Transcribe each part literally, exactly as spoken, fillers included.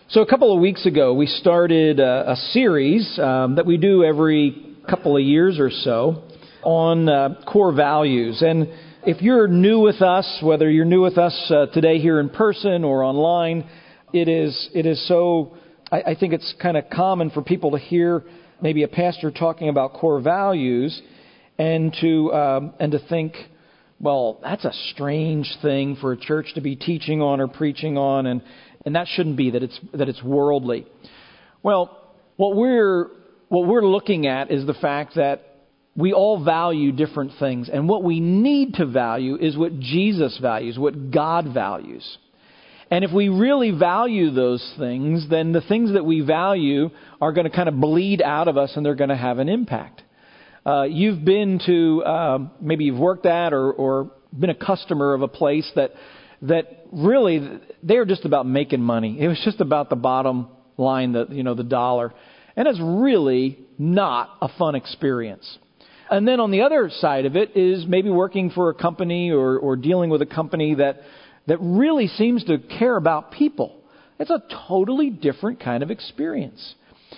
So a couple of weeks ago, we started a, a series um, that we do every couple of years or so on uh, core values. And if you're new with us, whether you're new with us uh, today here in person or online, it is it is so, I, I think it's kind of common for people to hear maybe a pastor talking about core values and to um, and to think, well, that's a strange thing for a church to be teaching on or preaching on, and And that shouldn't be, that it's that it's worldly. Well, what we're what we're looking at is the fact that we all value different things. And what we need to value is what Jesus values, what God values. And if we really value those things, then the things that we value are going to kind of bleed out of us and they're going to have an impact. Uh, you've been to, um, maybe you've worked at or, or been a customer of a place that that really, they were just about making money. It was just about the bottom line, the, you know, the dollar. And it's really not a fun experience. And then on the other side of it is maybe working for a company or, or dealing with a company that, that really seems to care about people. It's a totally different kind of experience.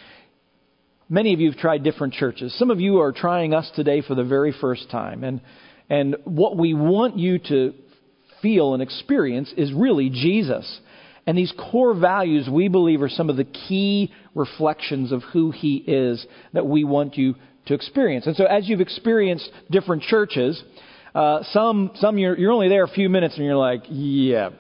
Many of you have tried different churches. Some of you are trying us today for the very first time. And, and what we want you to feel and experience is really Jesus. And these core values, we believe, are some of the key reflections of who He is that we want you to experience. And so as you've experienced different churches, uh, some some you're, you're only there a few minutes and you're like, yeah,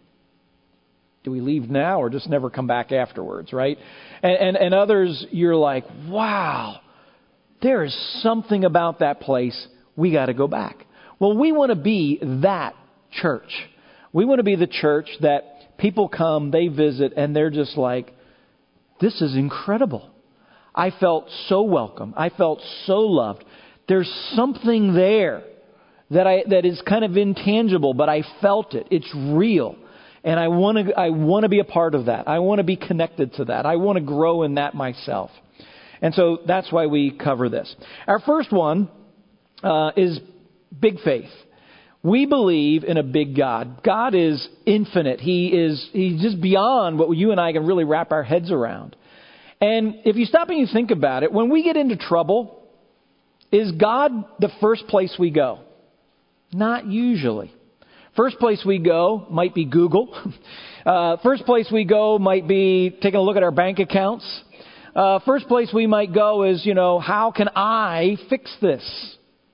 do we leave now or just never come back afterwards, right? And, and, and others, you're like, wow, there is something about that place. We got to go back. Well, we want to be that church. We want to be the church that people come, they visit, and they're just like, this is incredible. I felt so welcome. I felt so loved. There's something there that I that is kind of intangible, but I felt it. It's real. And I want to I want to be a part of that. I want to be connected to that. I want to grow in that myself. And so that's why we cover this. Our first one uh, is big faith. We believe in a big God. God is infinite. He is He's just beyond what you and I can really wrap our heads around. And if you stop and you think about it, when we get into trouble, is God the first place we go? Not usually. First place we go might be Google. Uh, first place we go might be taking a look at our bank accounts. Uh, first place we might go is, you know, how can I fix this?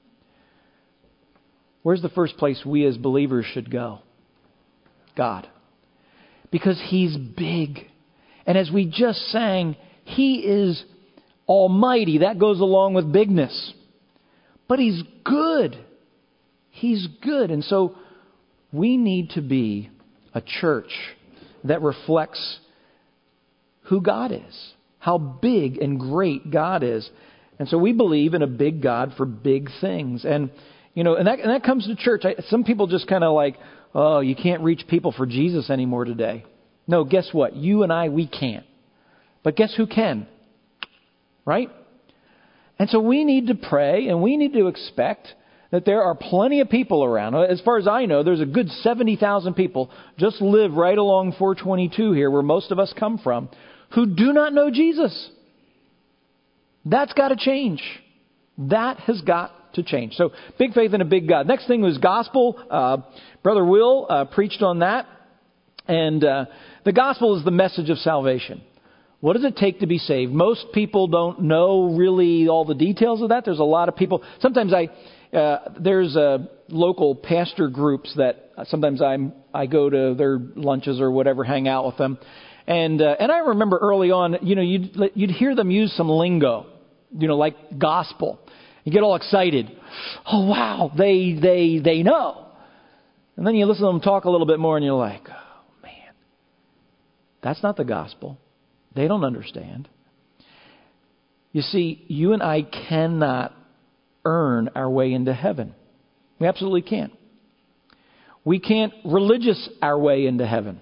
Where's the first place we as believers should go? God. Because He's big. And as we just sang, He is almighty. That goes along with bigness. But He's good. He's good. And so we need to be a church that reflects who God is. How big and great God is. And so we believe in a big God for big things. And You know, and that and that comes to church. I, some people just kind of like, oh, you can't reach people for Jesus anymore today. No, guess what? You and I, we can't. But guess who can? Right? And so we need to pray and we need to expect that there are plenty of people around. As far as I know, there's a good seventy thousand people just live right along four twenty-two here where most of us come from who do not know Jesus. That's got to change. That has got to change. So big faith in a big God. Next thing was gospel. Uh, Brother Will uh, preached on that. And uh, the gospel is the message of salvation. What does it take to be saved? Most people don't know really all the details of that. There's a lot of people. Sometimes I uh, there's uh, local pastor groups that sometimes I'm I go to their lunches or whatever, hang out with them. And uh, and I remember early on, you know, you'd you'd hear them use some lingo, you know, like gospel. You get all excited. Oh, wow, they they they know. And then you listen to them talk a little bit more and you're like, oh, man, that's not the gospel. They don't understand. You see, you and I cannot earn our way into heaven. We absolutely can't. We can't religious our way into heaven.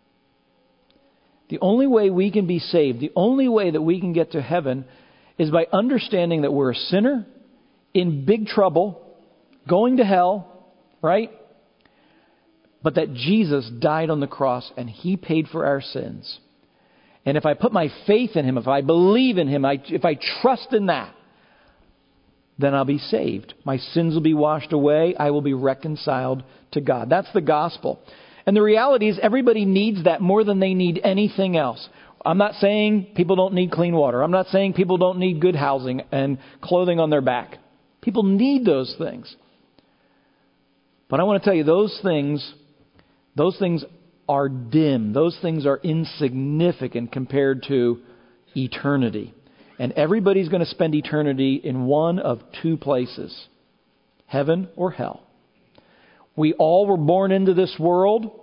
The only way we can be saved, the only way that we can get to heaven is by understanding that we're a sinner, in big trouble, going to hell, right? But that Jesus died on the cross and He paid for our sins. And if I put my faith in Him, if I believe in Him, I, if I trust in that, then I'll be saved. My sins will be washed away. I will be reconciled to God. That's the gospel. And the reality is everybody needs that more than they need anything else. I'm not saying people don't need clean water. I'm not saying people don't need good housing and clothing on their back. People need those things. But I want to tell you, those things, those things are dim. Those things are insignificant compared to eternity. And everybody's going to spend eternity in one of two places, heaven or hell. We all were born into this world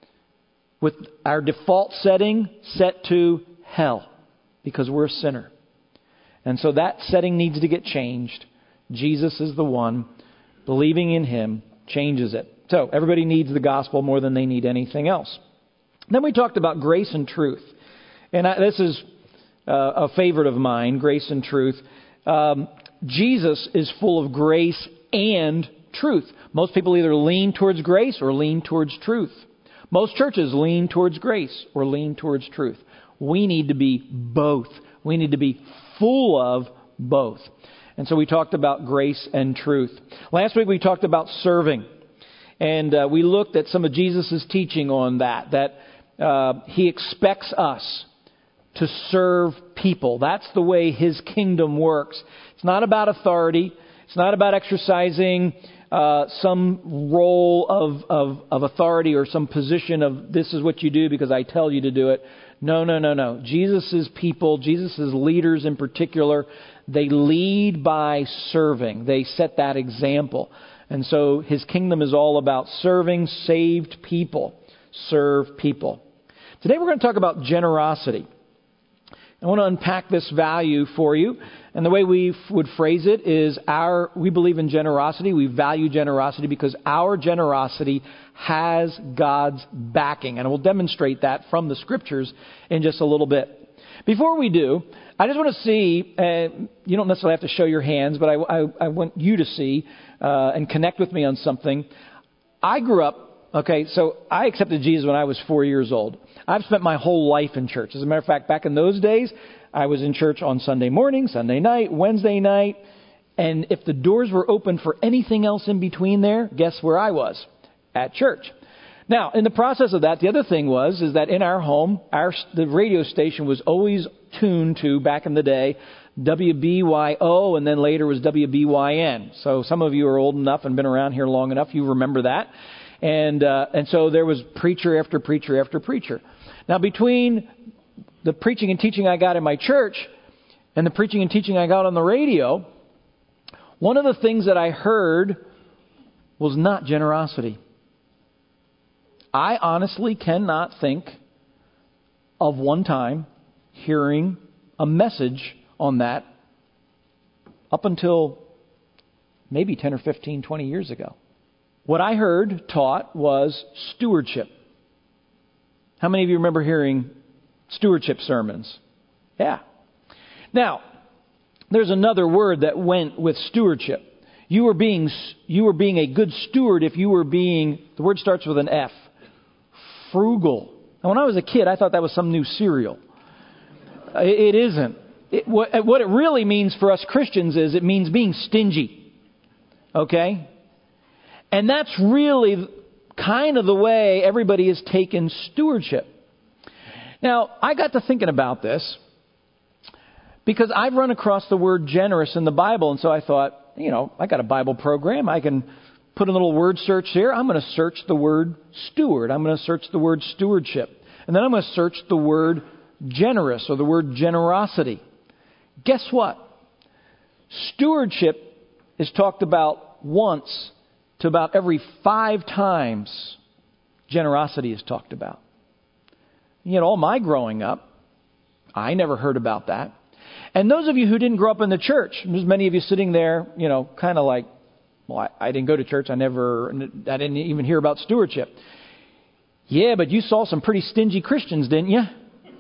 with our default setting set to hell because we're a sinner. And so that setting needs to get changed. Jesus is the one. Believing in Him changes it. So everybody needs the gospel more than they need anything else. Then we talked about grace and truth. And I, this is uh, a favorite of mine, grace and truth. Um, Jesus is full of grace and truth. Most people either lean towards grace or lean towards truth. Most churches lean towards grace or lean towards truth. We need to be both. We need to be full of both. And so we talked about grace and truth. Last week we talked about serving. And uh, we looked at some of Jesus' teaching on that, that uh, He expects us to serve people. That's the way His kingdom works. It's not about authority. It's not about exercising uh, some role of, of, of authority or some position of this is what you do because I tell you to do it. No, no, no, no. Jesus' people, Jesus' leaders in particular, they lead by serving. They set that example. And so His kingdom is all about serving saved people. Serve people. Today we're going to talk about generosity. I want to unpack this value for you. And the way we would phrase it is our, we believe in generosity. We value generosity because our generosity has God's backing. And we'll demonstrate that from the Scriptures in just a little bit. Before we do, I just want to see, uh, you don't necessarily have to show your hands, but I, I, I want you to see uh, and connect with me on something. I grew up, okay, so I accepted Jesus when I was four years old. I've spent my whole life in church. As a matter of fact, back in those days, I was in church on Sunday morning, Sunday night, Wednesday night. And if the doors were open for anything else in between there, guess where I was? At church. Now, in the process of that, the other thing was, is that in our home, our the radio station was always tuned to, back in the day, W B Y O, and then later was W B Y N. So some of you are old enough and been around here long enough, you remember that. And uh, and so there was preacher after preacher after preacher. Now, between the preaching and teaching I got in my church and the preaching and teaching I got on the radio, one of the things that I heard was not generosity. I honestly cannot think of one time hearing a message on that up until maybe ten or fifteen, twenty years ago. What I heard taught was stewardship. How many of you remember hearing stewardship sermons? Yeah. Now, there's another word that went with stewardship. You were being you were being a good steward if you were being, the word starts with an F, frugal. Now, when I was a kid, I thought that was some new cereal. It, it isn't. It, what, what it really means for us Christians is it means being stingy. Okay? And that's really kind of the way everybody has taken stewardship. Now, I got to thinking about this because I've run across the word generous in the Bible. And so I thought, you know, I got a Bible program. I can put a little word search here. I'm going to search the word steward. I'm going to search the word stewardship. And then I'm going to search the word generous or the word generosity. Guess what? Stewardship is talked about once to about every five times generosity is talked about. Yet all my growing up, I never heard about that. And those of you who didn't grow up in the church, there's many of you sitting there, you know, kind of like, well, I, I didn't go to church. I never, I didn't even hear about stewardship. Yeah, but you saw some pretty stingy Christians, didn't you?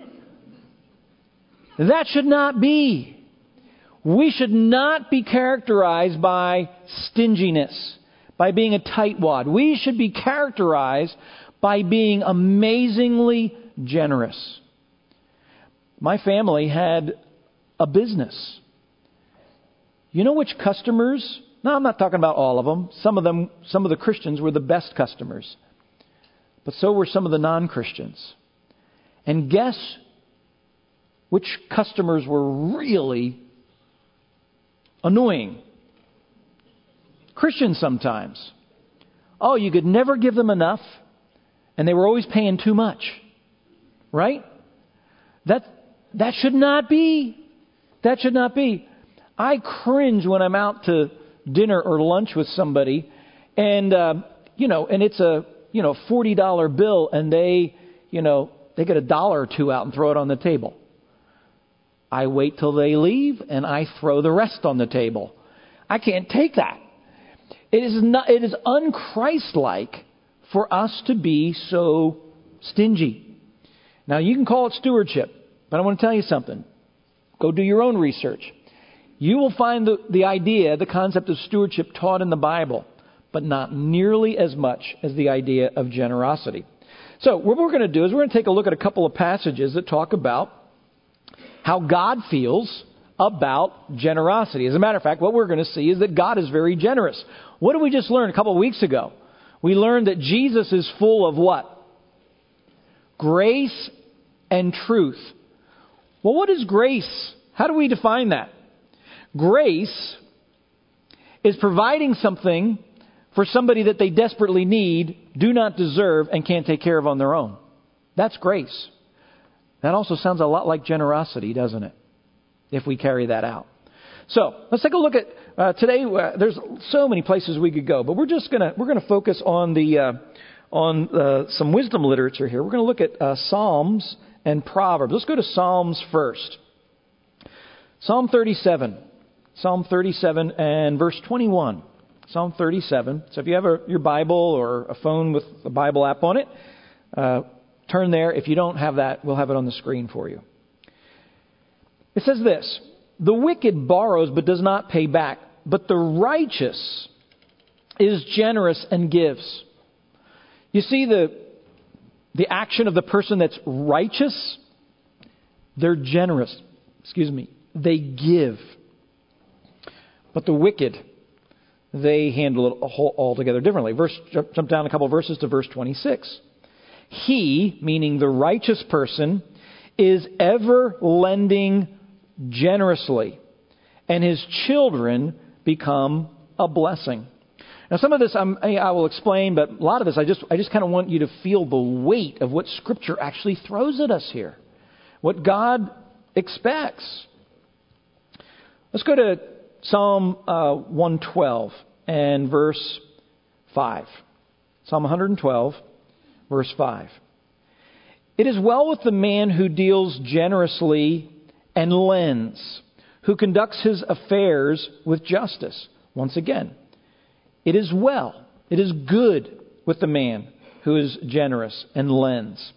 That should not be. We should not be characterized by stinginess, by being a tightwad. We should be characterized by being amazingly generous. my family had a business. You know which customers? No, I'm not talking about all of them. Some of them, some of the Christians were the best customers. But so were some of the non-Christians. And guess which customers were really annoying? Christians sometimes. Oh, you could never give them enough, and they were always paying too much. Right? That that should not be. That should not be. I cringe when I'm out to dinner or lunch with somebody, and uh, you know, and it's a you know forty dollar bill, and they you know they get a dollar or two out and throw it on the table. I wait till they leave, and I throw the rest on the table. I can't take that. It is not. It is un-Christ-like for us to be so stingy. Now, you can call it stewardship, but I want to tell you something. Go do your own research. You will find the, the idea, the concept of stewardship taught in the Bible, but not nearly as much as the idea of generosity. So what we're going to do is we're going to take a look at a couple of passages that talk about how God feels about generosity. As a matter of fact, what we're going to see is that God is very generous. What did we just learn a couple of weeks ago? We learned that Jesus is full of what? Grace and truth. Well, what is grace? How do we define that? Grace is providing something for somebody that they desperately need, do not deserve, and can't take care of on their own. That's grace. That also sounds a lot like generosity, doesn't it? If we carry that out. So let's take a look at uh, today. Uh, there's so many places we could go, but we're just gonna we're gonna focus on the uh, on uh, some wisdom literature here. We're gonna look at uh, Psalms and Proverbs. Let's go to Psalms first. Psalm thirty-seven. Psalm thirty-seven and verse twenty-one. Psalm thirty-seven. So if you have a, your Bible or a phone with a Bible app on it, uh, turn there. If you don't have that, we'll have it on the screen for you. It says this: the wicked borrows but does not pay back, but the righteous is generous and gives. You see the the action of the person that's righteous? They're generous. Excuse me. They give. But the wicked, they handle it altogether differently. Verse, jump down a couple of verses to verse twenty-six. He, meaning the righteous person, is ever lending generously, and his children become a blessing. Now, some of this I'm, I will explain, but a lot of this I just I just kind of want you to feel the weight of what Scripture actually throws at us here, what God expects. Let's go to Psalm uh, one twelve and verse five. Psalm one twelve, verse five. It is well with the man who deals generously and lends, who conducts his affairs with justice. Once again, it is well, it is good with the man who is generous and lends.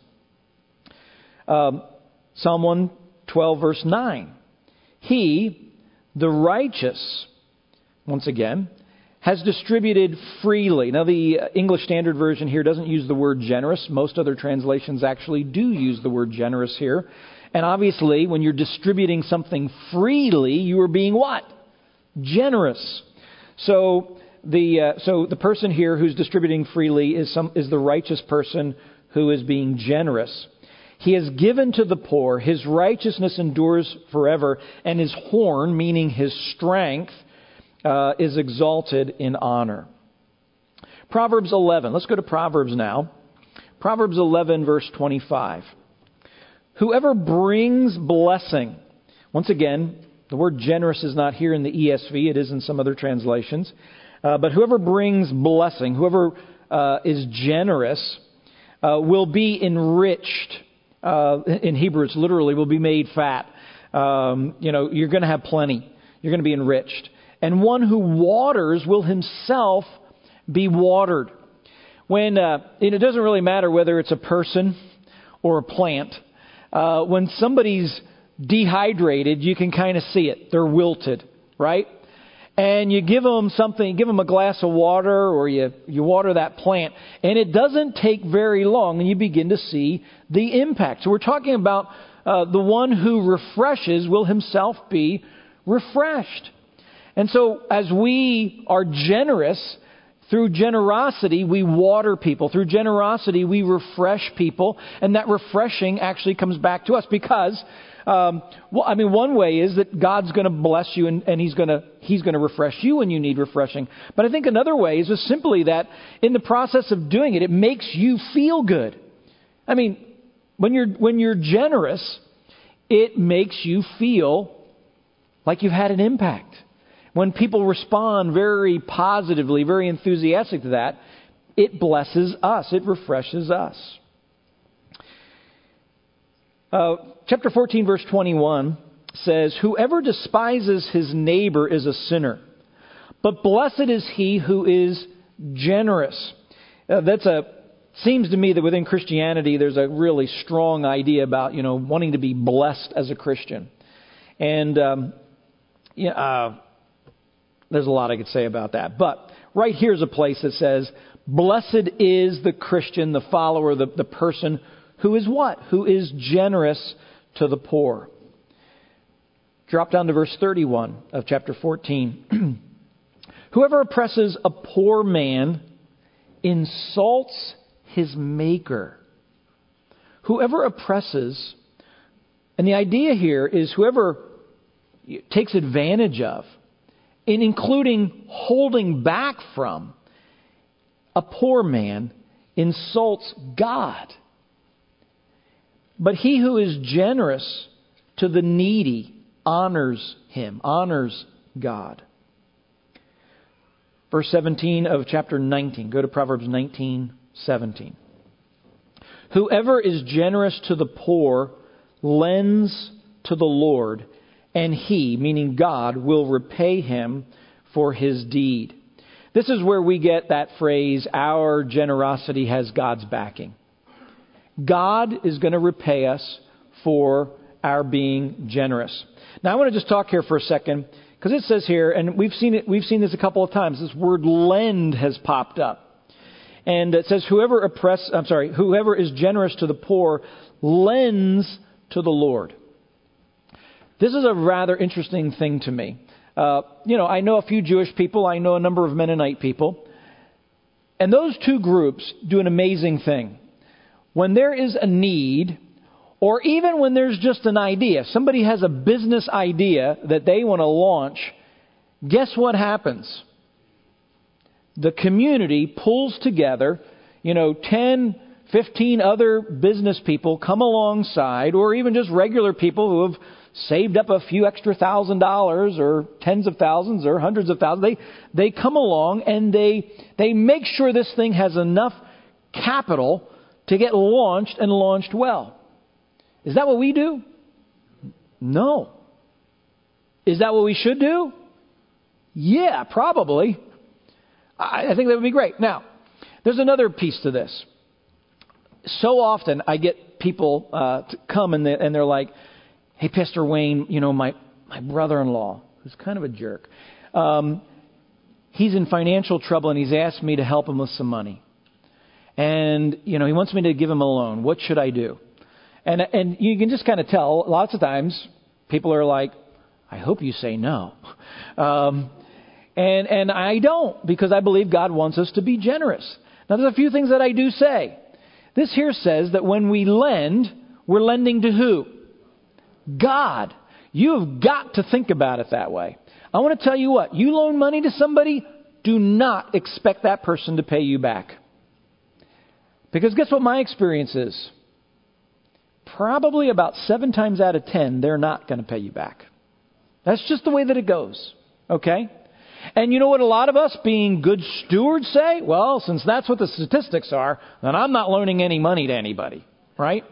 Um, Psalm one twelve, verse nine. He, the righteous, once again, has distributed freely. Now, the English Standard Version here doesn't use the word generous. Most other translations actually do use the word generous here. And obviously, when you're distributing something freely, you are being what? Generous. So the uh, so the person here who's distributing freely is some is the righteous person who is being generous. He has given to the poor. His righteousness endures forever, and his horn, meaning his strength, uh, is exalted in honor. Proverbs eleven. Let's go to Proverbs now. Proverbs eleven, verse twenty-five. Whoever brings blessing. Once again, the word generous is not here in the E S V. It is in some other translations. Uh, but whoever brings blessing, whoever uh, is generous, uh, will be enriched. Uh, in Hebrew, it's literally will be made fat. Um, you know, you're going to have plenty. You're going to be enriched. And one who waters will himself be watered. When uh, and it doesn't really matter whether it's a person or a plant. Uh, when somebody's dehydrated, you can kind of see it. They're wilted, right? And you give them something, give them a glass of water, or you, you water that plant, and it doesn't take very long, and you begin to see the impact. So we're talking about uh, the one who refreshes will himself be refreshed. And so as we are generous, through generosity we water people. Through generosity we refresh people. And that refreshing actually comes back to us because, um, well, I mean, one way is that God's going to bless you and, and He's going to He's going to refresh you when you need refreshing. But I think another way is just simply that in the process of doing it, it makes you feel good. I mean, when you're when you're generous, it makes you feel like you've had an impact. When people respond very positively, very enthusiastic to that, it blesses us. It refreshes us. Uh, chapter fourteen, verse twenty-one says, "Whoever despises his neighbor is a sinner, but blessed is he who is generous." Uh, that's a seems to me that within Christianity there's a really strong idea about, you know, wanting to be blessed as a Christian. And um, yeah, uh, there's a lot I could say about that. But right here's a place that says, blessed is the Christian, the follower, the, the person who is what? Who is generous to the poor. Drop down to verse thirty-one of chapter fourteen. "Whoever oppresses a poor man insults his maker." Whoever oppresses, and the idea here is whoever takes advantage of, in including holding back from, a poor man insults God. But he who is generous to the needy honors him, honors God. Verse seventeen of chapter nineteen. Go to Proverbs nineteen seventeen. "Whoever is generous to the poor lends to the Lord, and He," meaning God, "will repay him for his deed." This is where we get that phrase, "our generosity has God's backing." God is going to repay us for our being generous. Now I want to just talk here for a second, because it says here, and we've seen it, we've seen this a couple of times, this word lend has popped up. And it says, whoever oppress, I'm sorry, whoever is generous to the poor lends to the Lord. This is a rather interesting thing to me. Uh, you know, I know a few Jewish people. I know a number of Mennonite people. And those two groups do an amazing thing. When there is a need, or even when there's just an idea, somebody has a business idea that they want to launch, guess what happens? The community pulls together, you know, ten, fifteen other business people come alongside, or even just regular people who have saved up a few extra thousand dollars or tens of thousands or hundreds of thousands. They they come along and they they make sure this thing has enough capital to get launched and launched well. Is that what we do? No. Is that what we should do? Yeah, probably. I, I think that would be great. Now, there's another piece to this. So often I get people uh, to come and, they, and they're like, "Hey, Pastor Wayne, you know, my, my brother-in-law, who's kind of a jerk, um, he's in financial trouble and he's asked me to help him with some money. And, you know, he wants me to give him a loan. What should I do?" And and you can just kind of tell, lots of times, people are like, "I hope you say no." Um, and and I don't, because I believe God wants us to be generous. Now, there's a few things that I do say. This here says that when we lend, we're lending to who? God. You've got to think about it that way. I want to tell you what, you loan money to somebody, do not expect that person to pay you back. Because guess what my experience is? Probably about seven times out of ten, they're not going to pay you back. That's just the way that it goes. Okay? And you know what a lot of us, being good stewards, say? Well, since that's what the statistics are, then I'm not loaning any money to anybody. Right?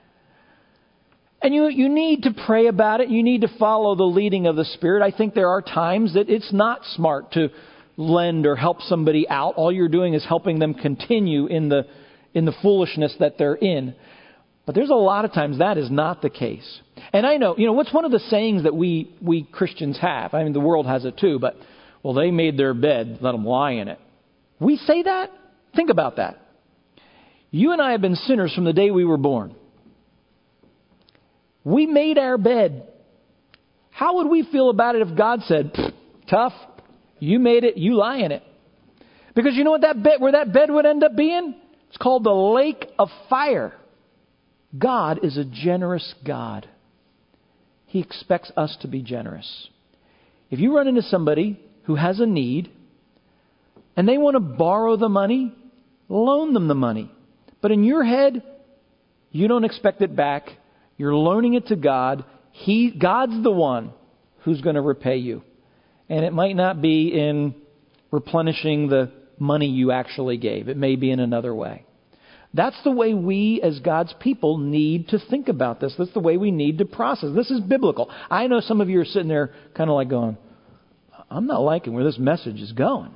And you, you need to pray about it. You need to follow the leading of the Spirit. I think there are times that it's not smart to lend or help somebody out. All you're doing is helping them continue in the in the foolishness that they're in. But there's a lot of times that is not the case. And I know, you know, what's one of the sayings that we, we Christians have? I mean, the world has it too, but, well, they made their bed, let them lie in it. We say that? Think about that. You and I have been sinners from the day we were born. We made our bed. How would we feel about it if God said, tough, you made it, you lie in it? Because you know what that bed, where that bed would end up being? It's called the lake of fire. God is a generous God. He expects us to be generous. If you run into somebody who has a need and they want to borrow the money, loan them the money. But in your head, you don't expect it back. You're loaning it to God. He, God's the one who's going to repay you. And it might not be in replenishing the money you actually gave. It may be in another way. That's the way we as God's people need to think about this. That's the way we need to process. This is biblical. I know some of you are sitting there kind of like going, I'm not liking where this message is going.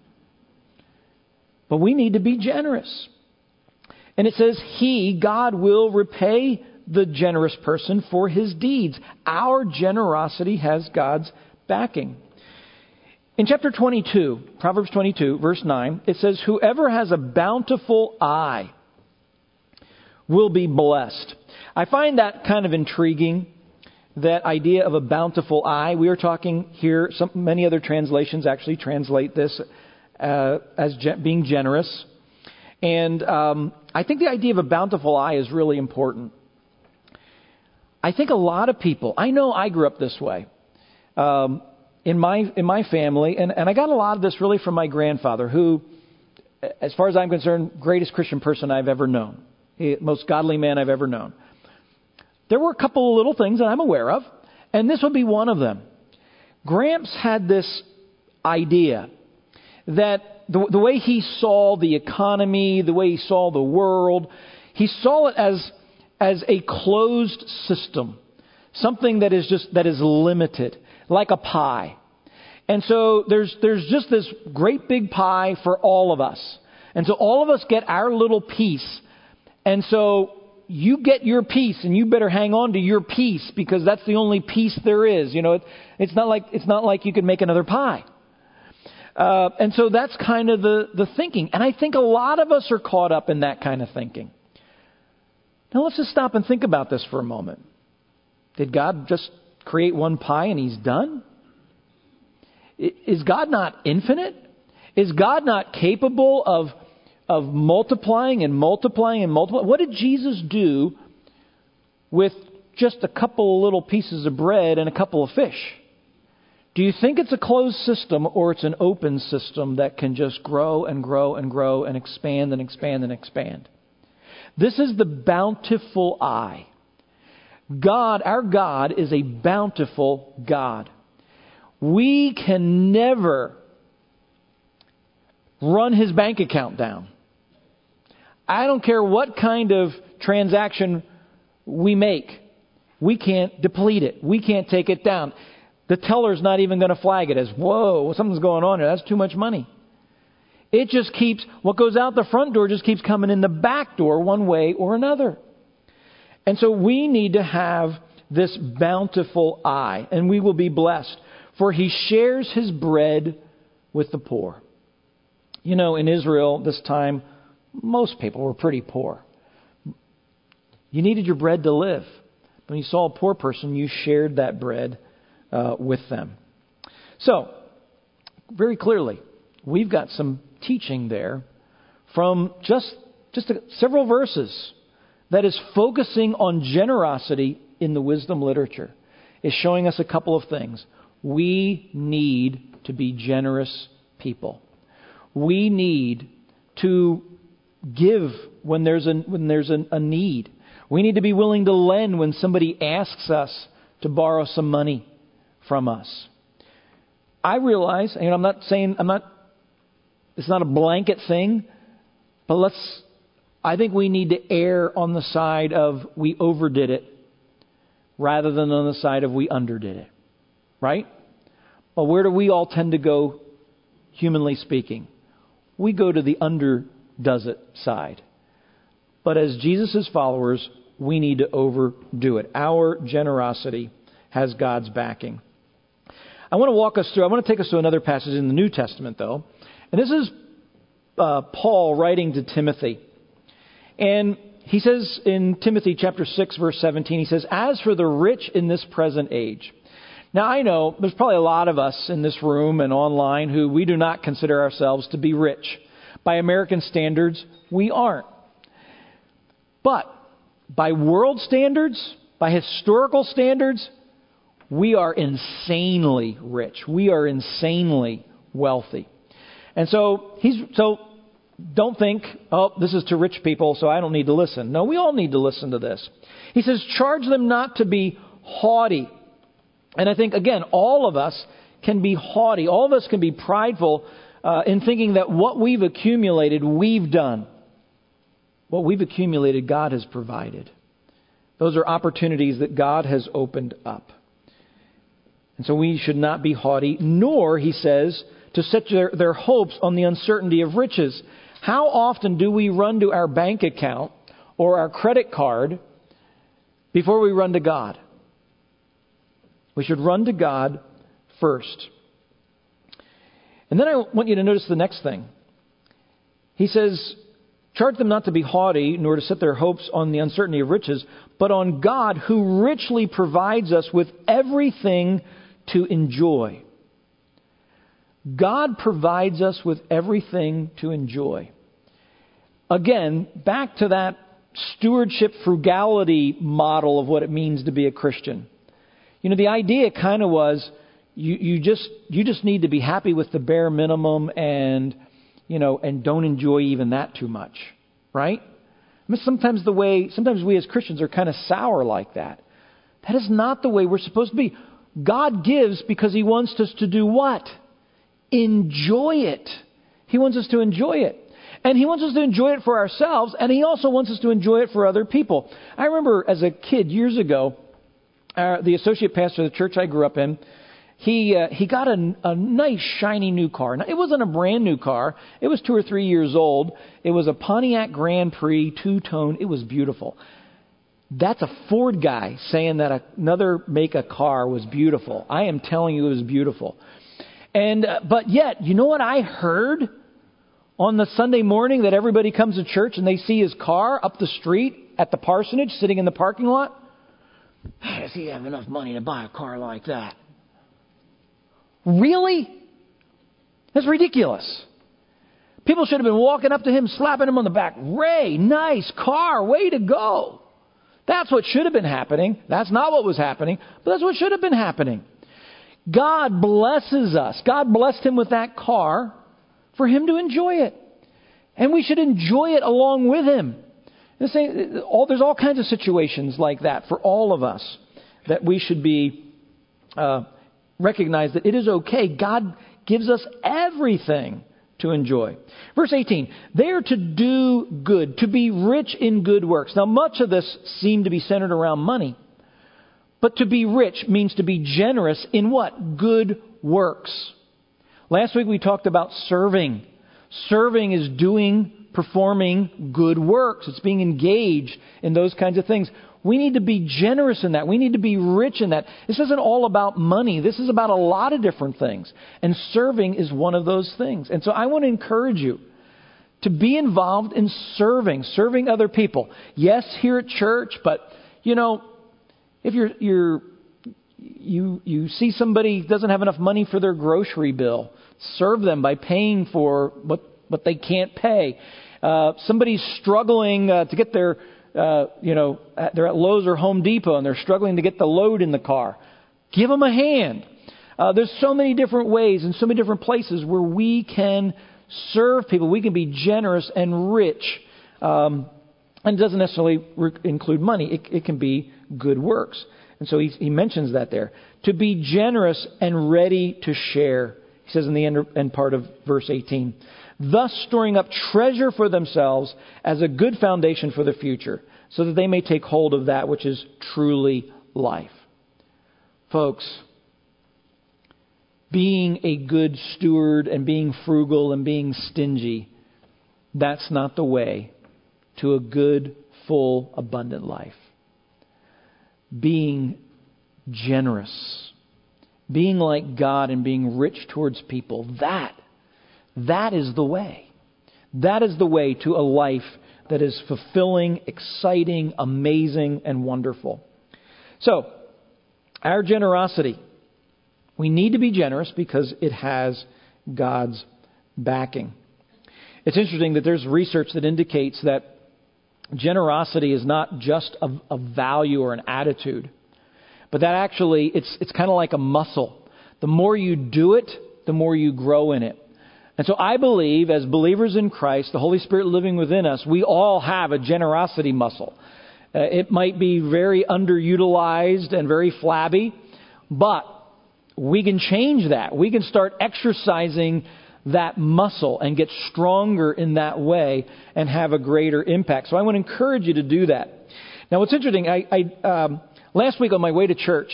But we need to be generous. And it says, He, God, will repay the generous person for his deeds. Our generosity has God's backing. In chapter twenty-two, Proverbs twenty-two, verse nine, it says, whoever has a bountiful eye will be blessed. I find that kind of intriguing, that idea of a bountiful eye. We are talking here, some, many other translations actually translate this uh, as ge- being generous. And um, I think the idea of a bountiful eye is really important. I think a lot of people, I know I grew up this way um, in my in my family, and, and I got a lot of this really from my grandfather, who, as far as I'm concerned, greatest Christian person I've ever known. He, most godly man I've ever known. There were a couple of little things that I'm aware of, and this would be one of them. Gramps had this idea that the, the way he saw the economy, the way he saw the world, he saw it as as a closed system, something that is just that is limited, like a pie. And so there's there's just this great big pie for all of us, and so all of us get our little piece. And so you get your piece, and you better hang on to your piece, because that's the only piece there is. You know, it, it's not like it's not like you can make another pie. Uh, and so that's kind of the, the thinking. And I think a lot of us are caught up in that kind of thinking. Now let's just stop and think about this for a moment. Did God just create one pie and He's done? Is God not infinite? Is God not capable of of multiplying and multiplying and multiplying? What did Jesus do with just a couple of little pieces of bread and a couple of fish? Do you think it's a closed system, or it's an open system that can just grow and grow and grow and expand and expand and expand? This is the bountiful eye. God, our God, is a bountiful God. We can never run His bank account down. I don't care what kind of transaction we make. We can't deplete it. We can't take it down. The teller's not even going to flag it as, whoa, something's going on here. That's too much money. It just keeps, what goes out the front door just keeps coming in the back door one way or another. And so we need to have this bountiful eye, and we will be blessed. For He shares His bread with the poor. You know, in Israel this time, most people were pretty poor. You needed your bread to live. When you saw a poor person, you shared that bread uh, with them. So, very clearly, we've got some teaching there from just, just a, several verses that is focusing on generosity in the wisdom literature. It's showing us a couple of things. We need to be generous people. We need to give when there's a, when there's a, a need. We need to be willing to lend when somebody asks us to borrow some money from us. I realize, and I'm not saying, I'm not, it's not a blanket thing, but let's, I think we need to err on the side of we overdid it rather than on the side of we underdid it. Right? Well, where do we all tend to go, humanly speaking? We go to the under does it side. But as Jesus' followers, we need to overdo it. Our generosity has God's backing. I want to walk us through, I want to take us to another passage in the New Testament, though. And this is uh, Paul writing to Timothy. And he says in Timothy chapter six, verse seventeen, he says, as for the rich in this present age. Now, I know there's probably a lot of us in this room and online who we do not consider ourselves to be rich. By American standards, we aren't. But by world standards, by historical standards, we are insanely rich. We are insanely wealthy. And so he's so don't think, oh, this is to rich people, so I don't need to listen. No, we all need to listen to this. He says, charge them not to be haughty. And I think, again, all of us can be haughty. All of us can be prideful uh, in thinking that what we've accumulated, we've done. What we've accumulated, God has provided. Those are opportunities that God has opened up. And so we should not be haughty, nor, he says, to set their, their hopes on the uncertainty of riches. How often do we run to our bank account or our credit card before we run to God? We should run to God first. And then I want you to notice the next thing. He says, charge them not to be haughty, nor to set their hopes on the uncertainty of riches, but on God, who richly provides us with everything to enjoy. God provides us with everything to enjoy. Again, back to that stewardship frugality model of what it means to be a Christian. You know, the idea kind of was you, you just you just need to be happy with the bare minimum and, you know, and don't enjoy even that too much, right? I mean, sometimes the way, sometimes we as Christians are kind of sour like that. That is not the way we're supposed to be. God gives because He wants us to do what? Enjoy it. He wants us to enjoy it. And He wants us to enjoy it for ourselves, and He also wants us to enjoy it for other people. I remember as a kid years ago, uh, the associate pastor of the church I grew up in, he uh, he got a, a nice, shiny new car. Now, it wasn't a brand new car. It was two or three years old. It was a Pontiac Grand Prix, two-tone. It was beautiful. That's a Ford guy saying that another make of car was beautiful. I am telling you it was beautiful. And uh, but yet, you know what I heard on the Sunday morning that everybody comes to church and they see his car up the street at the parsonage sitting in the parking lot? Does he have enough money to buy a car like that? Really? That's ridiculous. People should have been walking up to him, slapping him on the back. Ray, nice car, way to go. That's what should have been happening. That's not what was happening, but that's what should have been happening. God blesses us. God blessed him with that car for him to enjoy it. And we should enjoy it along with him. There's all kinds of situations like that for all of us that we should be uh, recognize that it is okay. God gives us everything to enjoy. Verse eighteen, they are to do good, to be rich in good works. Now, much of this seemed to be centered around money. But to be rich means to be generous in what? Good works. Last week we talked about serving. Serving is doing, performing good works. It's being engaged in those kinds of things. We need to be generous in that. We need to be rich in that. This isn't all about money. This is about a lot of different things. And serving is one of those things. And so I want to encourage you to be involved in serving, serving other people. Yes, here at church, but, you know, if you're, you're, you, you see somebody doesn't have enough money for their grocery bill, serve them by paying for what, what they can't pay. Uh, somebody's struggling uh, to get their, uh, you know, they're at Lowe's or Home Depot and they're struggling to get the load in the car. Give them a hand. Uh, there's so many different ways and so many different places where we can serve people. We can be generous and rich. Um, and it doesn't necessarily re- include money. It, it can be good works. And so he, he mentions that there. To be generous and ready to share. He says in the end, end part of verse eighteen. Thus storing up treasure for themselves as a good foundation for the future, so that they may take hold of that which is truly life. Folks, being a good steward and being frugal and being stingy, that's not the way to a good, full, abundant life. Being generous, being like God and being rich towards people, that, that is the way. That is the way to a life that is fulfilling, exciting, amazing, and wonderful. So, our generosity. We need to be generous because it has God's backing. It's interesting that there's research that indicates that generosity is not just a, a value or an attitude, but that actually it's it's kind of like a muscle. The more you do it, the more you grow in it. And so I believe, as believers in Christ, the Holy Spirit living within us, we all have a generosity muscle. Uh, it might be very underutilized and very flabby, but we can change that. We can start exercising that muscle and get stronger in that way and have a greater impact. So I want to encourage you to do that. Now, what's interesting, I, I um, last week on my way to church,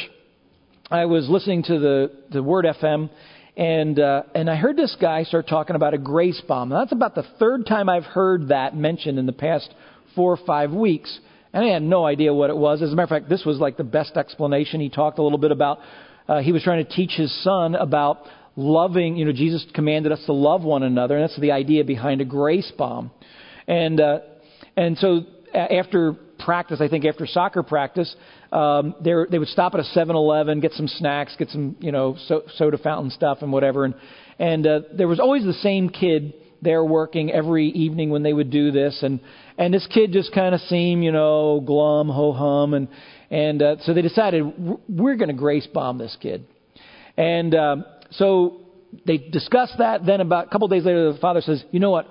I was listening to the, the Word F M, and uh, and I heard this guy start talking about a grace bomb. Now, that's about the third time I've heard that mentioned in the past four or five weeks, and I had no idea what it was. As a matter of fact, this was like the best explanation. He talked a little bit about, uh, he was trying to teach his son about loving, you know, Jesus commanded us to love one another, and that's the idea behind a grace bomb. And uh, and so after practice, I think after soccer practice, um, they they would stop at a seven eleven, get some snacks, get some, you know, so, soda fountain stuff and whatever. And and uh, there was always the same kid there working every evening when they would do this. And and this kid just kind of seemed, you know, glum, ho hum, and and uh, so they decided we're going to grace bomb this kid. And um, so they discussed that. Then about a couple of days later, the father says, you know what?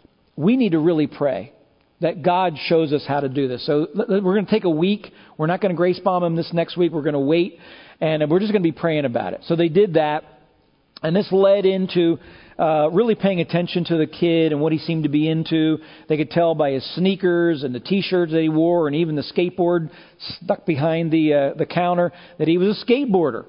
We need to really pray that God shows us how to do this. So we're going to take a week. We're not going to grace bomb him this next week. We're going to wait, and we're just going to be praying about it. So they did that, and this led into uh, really paying attention to the kid and what he seemed to be into. They could tell by his sneakers and the T-shirts that he wore, and even the skateboard stuck behind the uh, the counter, that he was a skateboarder.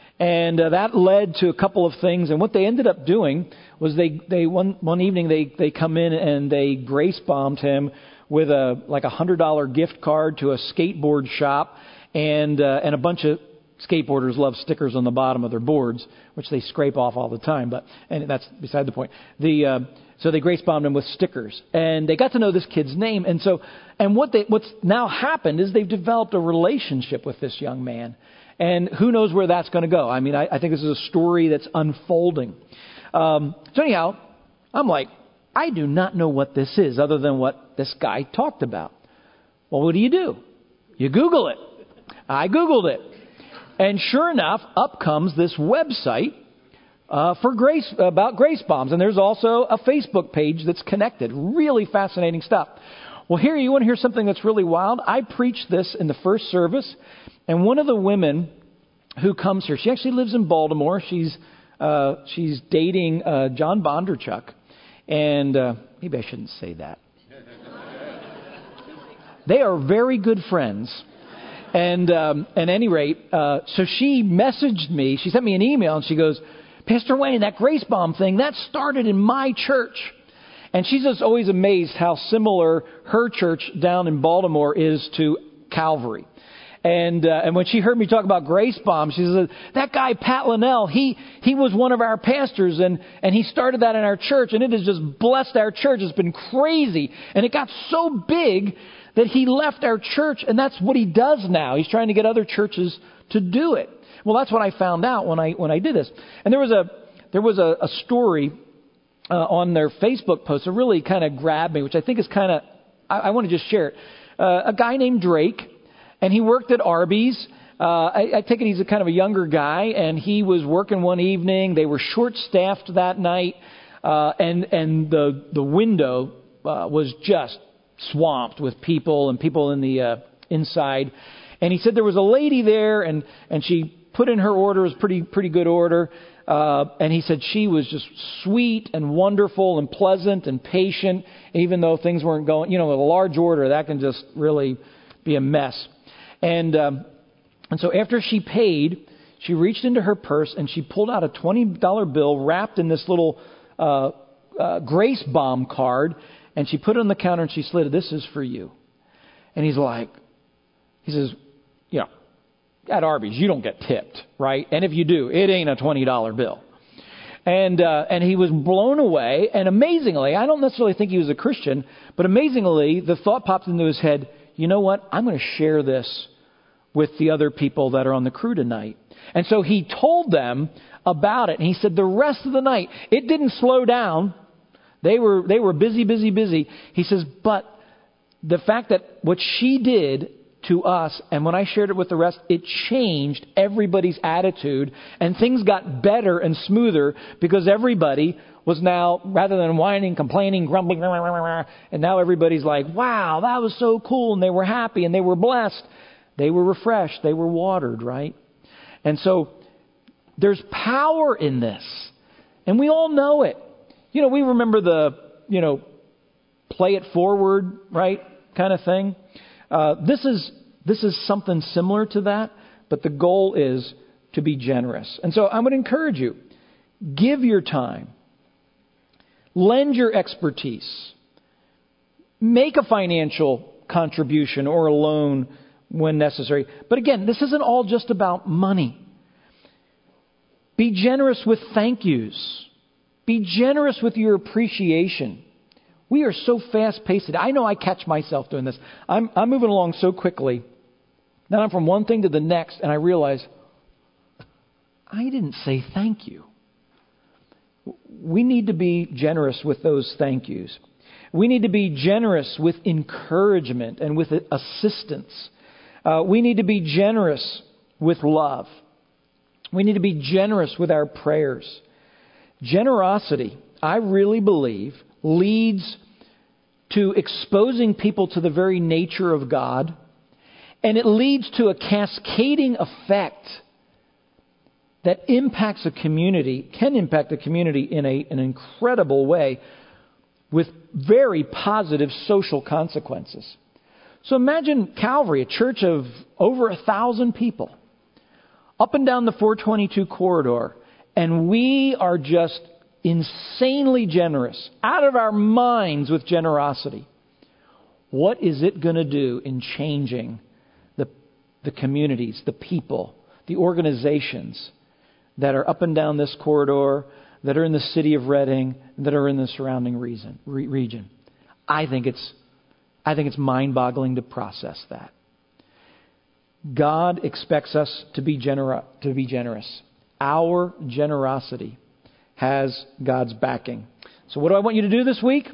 And uh, that led to a couple of things. And what they ended up doing was they, they one one evening they, they come in and they grace bombed him with a like a hundred dollar gift card to a skateboard shop, and uh, and a bunch of skateboarders love stickers on the bottom of their boards, which they scrape off all the time. But and that's beside the point. The uh, so they grace bombed him with stickers, and they got to know this kid's name. And so and what they what's now happened is they've developed a relationship with this young man. And who knows where that's going to go? I mean, I, I think this is a story that's unfolding. Um, so anyhow, I'm like, I do not know what this is other than what this guy talked about. Well, what do you do? You Google it. I Googled it. And sure enough, up comes this website uh, for grace about grace bombs. And there's also a Facebook page that's connected. Really fascinating stuff. Well, here, you want to hear something that's really wild? I preached this in the first service. And one of the women who comes here, she actually lives in Baltimore. She's uh, she's dating uh, John Bondarchuk. And uh, maybe I shouldn't say that. They are very good friends. And um, at any rate, uh, so she messaged me. She sent me an email, and she goes, Pastor Wayne, that grace bomb thing, that started in my church. And she's just always amazed how similar her church down in Baltimore is to Calvary. And uh, and when she heard me talk about grace bomb, she said, that guy, Pat Linnell, he he was one of our pastors, and, and he started that in our church, and it has just blessed our church. It's been crazy. And it got so big that he left our church, and that's what he does now. He's trying to get other churches to do it. Well, that's what I found out when I when I did this. And there was a there was a, a story uh, on their Facebook post that really kind of grabbed me, which I think is kind of, I, I want to just share it. Uh, a guy named Drake. And he worked at Arby's. Uh, I, I take it he's a kind of a younger guy, and he was working one evening. They were short-staffed that night, uh, and and the the window uh, was just swamped with people and people in the uh, inside. And he said there was a lady there, and and she put in her order. It was pretty pretty good order. Uh, and he said she was just sweet and wonderful and pleasant and patient, even though things weren't going. You know, with a large order, that can just really be a mess. And um, and so after she paid, she reached into her purse and she pulled out a twenty dollar bill wrapped in this little uh, uh, grace bomb card, and she put it on the counter and she slid it. This is for you. And he's like, he says, you know, at Arby's, you don't get tipped, right? And if you do, it ain't a twenty dollar bill. And uh, and he was blown away. And amazingly, I don't necessarily think he was a Christian, but amazingly, the thought popped into his head, you know what? I'm going to share this with the other people that are on the crew tonight. And so he told them about it. And he said the rest of the night, it didn't slow down. They were they were busy, busy, busy. He says, but the fact that what she did to us, and when I shared it with the rest, it changed everybody's attitude, and things got better and smoother because everybody was now, rather than whining, complaining, grumbling, and now everybody's like, wow, that was so cool, and they were happy, and they were blessed. They were refreshed. They were watered, right? And so there's power in this, and we all know it. You know, we remember the, you know, play it forward, right, kind of thing. Uh, this is this is something similar to that, but the goal is to be generous. And so I'm going to encourage you, give your time, lend your expertise, make a financial contribution or a loan when necessary. But again, this isn't all just about money. Be generous with thank yous. Be generous with your appreciation. We are so fast-paced. I know I catch myself doing this. I'm, I'm moving along so quickly. Then I'm from one thing to the next, and I realize, I didn't say thank you. We need to be generous with those thank yous. We need to be generous with encouragement and with assistance. Uh, we need to be generous with love. We need to be generous with our prayers. Generosity, I really believe, leads to exposing people to the very nature of God, and it leads to a cascading effect that impacts a community, can impact a community in a, an incredible way with very positive social consequences. So imagine Calvary, a church of over a thousand people, up and down the four twenty-two corridor, and we are just insanely generous, out of our minds with generosity. What is it going to do in changing the, the communities, the people, the organizations that are up and down this corridor, that are in the city of Redding, that are in the surrounding reason, re, region? I think it's, I think it's mind-boggling to process that. God expects us to be genera- to be generous. Our generosity has God's backing. So what do I want you to do this week?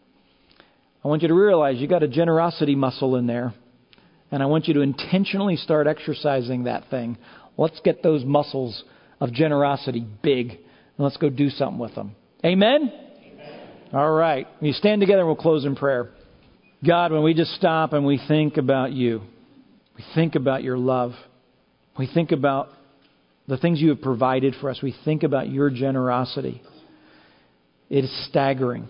I want you to realize you got a generosity muscle in there. And I want you to intentionally start exercising that thing. Let's get those muscles of generosity big. And let's go do something with them. Amen? Amen. All right. You stand together and we'll close in prayer. God, when we just stop and we think about you, we think about your love, we think about the things you have provided for us, we think about your generosity. It is staggering.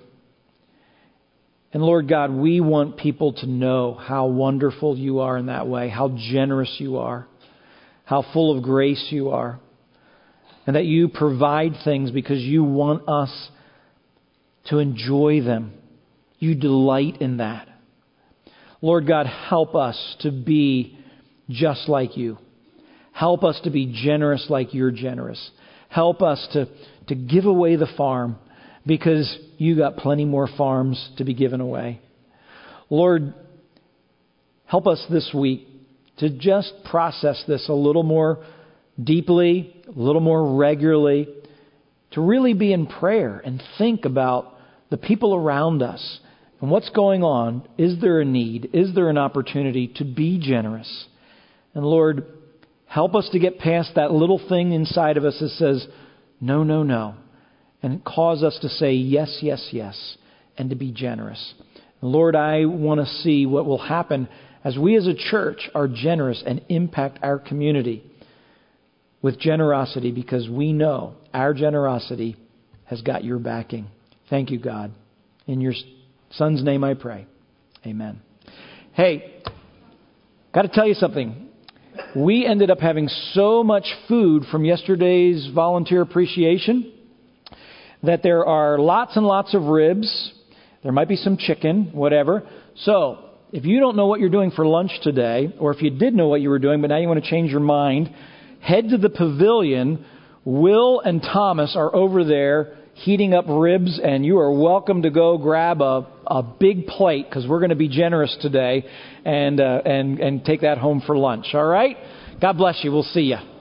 And Lord God, we want people to know how wonderful you are in that way, how generous you are, how full of grace you are, and that you provide things because you want us to enjoy them. You delight in that. Lord God, help us to be just like you. Help us to be generous like you're generous. Help us to, to give away the farm because you got plenty more farms to be given away. Lord, help us this week to just process this a little more deeply, a little more regularly, to really be in prayer and think about the people around us and what's going on. Is there a need? Is there an opportunity to be generous? And Lord, help us to get past that little thing inside of us that says, no, no, no. And cause us to say yes, yes, yes, and to be generous. And Lord, I want to see what will happen as we as a church are generous and impact our community with generosity because we know our generosity has got your backing. Thank you, God. In your Son's name I pray. Amen. Hey, got to tell you something. We ended up having so much food from yesterday's volunteer appreciation that there are lots and lots of ribs. There might be some chicken, whatever. So if you don't know what you're doing for lunch today, or if you did know what you were doing, but now you want to change your mind, head to the pavilion Will and Thomas are over there heating up ribs, and you are welcome to go grab a, a big plate because we're going to be generous today and, uh, and, and take that home for lunch. All right? God bless you. We'll see you.